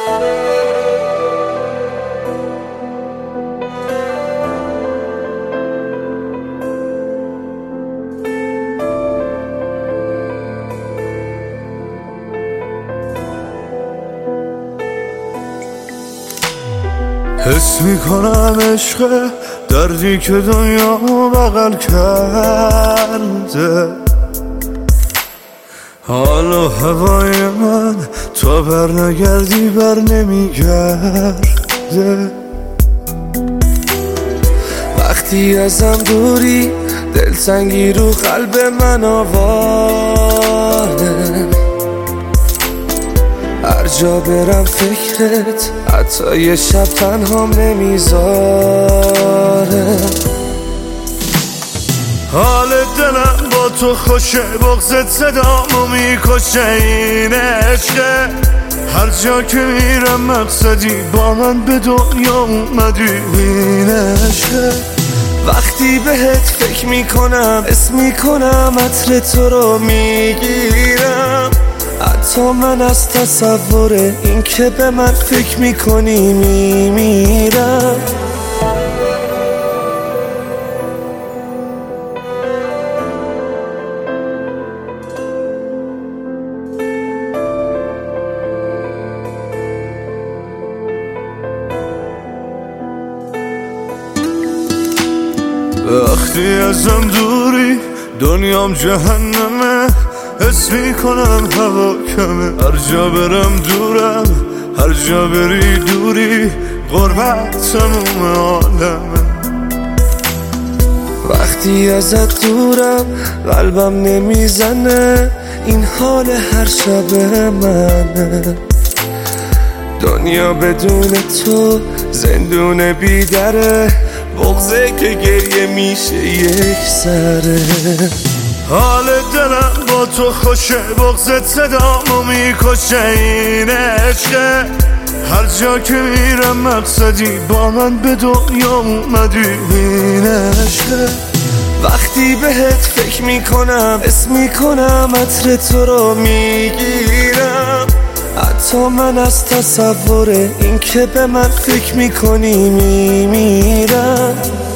حس میکنم عشق دردی که دنیا بغل کرده، حال و هوای من تا بر نگردی بر نمیگرده. وقتی ازم دوری دلتنگی رو قلب من آواره، هر جا برم فکرت حتی یه شب تنهام نمیذاره. حال دلم با تو خوشه، بغضت صدامو میکشه، این عشقه. هر جا که میرم مقصدی با من به دنیا اومدی، این عشقه. وقتی بهت فکر میکنم اسم میکنم عطر تو رو میگیرم، حتی من از تصور این که به من فکر میکنی میمیرم. وقتی ازم دوری دنیام جهنمه، حس میکنم هوا کمه، هر جا برم دورم، هر جا بری دوری، غربت تموم عالمه. وقتی ازت دورم قلبم نمیزنه، این حال هر شب منه. دنیا بدون تو زندون بیدره، بغضه که گریه میشه یک سره. حال دلم با تو خوشه، بغضت صدامو میکشه، این عشقه. هر جا که میرم مقصدی با من به دنیا اومدی، این عشقه. وقتی بهت فکر میکنم اسم میکنم عطر تو رو میگیرم، حتی من از تصور این که به من فکر میکنی میمیرم.